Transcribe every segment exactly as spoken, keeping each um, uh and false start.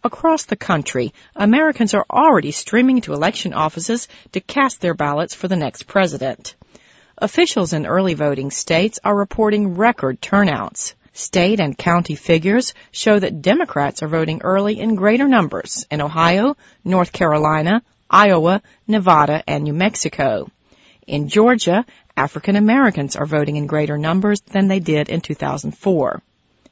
Across the country, Americans are already streaming to election offices to cast their ballots for the next president. Officials in early voting states are reporting record turnouts. State and county figures show that Democrats are voting early in greater numbers in Ohio, North Carolina, Iowa, Nevada, and New Mexico. In Georgia, African Americans are voting in greater numbers than they did in two thousand four.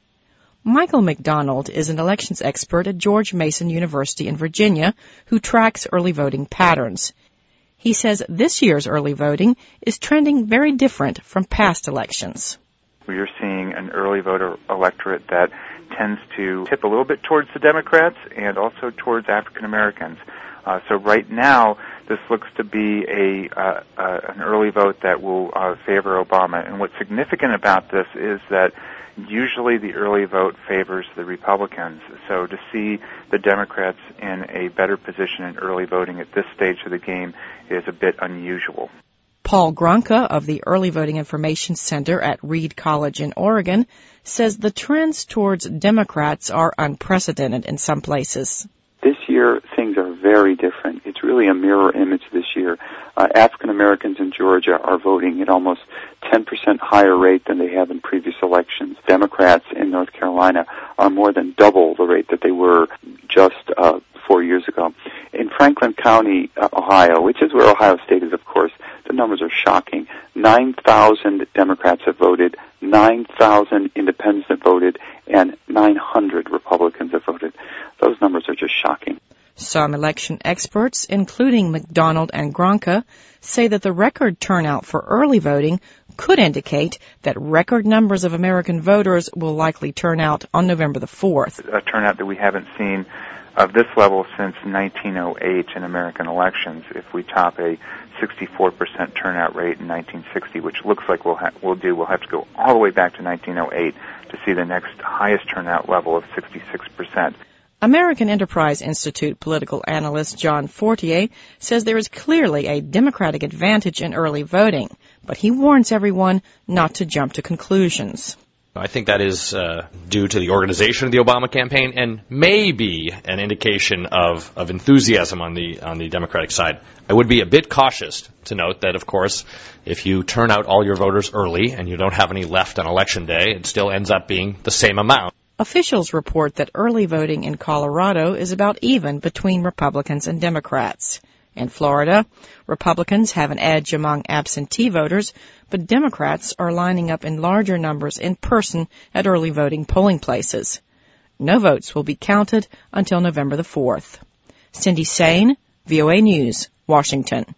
Michael McDonald is an elections expert at George Mason University in Virginia who tracks early voting patterns. He says this year's early voting is trending very different from past elections. We are seeing an early voter electorate that tends to tip a little bit towards the Democrats and also towards African Americans. Uh, so right now, this looks to be a uh, uh, an early vote that will uh, favor Obama. And what's significant about this is that usually the early vote favors the Republicans. So to see the Democrats in a better position in early voting at this stage of the game is a bit unusual. Paul Gronka of the Early Voting Information Center at Reed College in Oregon says the trends towards Democrats are unprecedented in some places. This year, things are very different. It's really a mirror image this year. Uh, African Americans in Georgia are voting at almost ten percent higher rate than they have in previous elections. Democrats in North Carolina are more than double the rate that they were just uh, four years ago. In Franklin County, uh, Ohio, which is where Ohio State is, of course, the numbers are shocking. nine thousand Democrats have voted, nine thousand independents have voted, and nine hundred Republicans have voted. Those numbers are just shocking. Some election experts, including McDonald and Gronka, say that the record turnout for early voting could indicate that record numbers of American voters will likely turn out on November the fourth. A turnout that we haven't seen of this level since nineteen oh eight in American elections. If we top a sixty-four percent turnout rate in nineteen sixty, which looks like we'll, ha- we'll do, we'll have to go all the way back to nineteen oh eight to see the next highest turnout level of sixty-six percent. American Enterprise Institute political analyst John Fortier says there is clearly a Democratic advantage in early voting, but he warns everyone not to jump to conclusions. I think that is uh, due to the organization of the Obama campaign and maybe an indication of, of enthusiasm on the on the Democratic side. I would be a bit cautious to note that, of course, if you turn out all your voters early and you don't have any left on Election Day, it still ends up being the same amount. Officials report that early voting in Colorado is about even between Republicans and Democrats. In Florida, Republicans have an edge among absentee voters, but Democrats are lining up in larger numbers in person at early voting polling places. No votes will be counted until November the fourth. Cindy Sain, V O A News, Washington.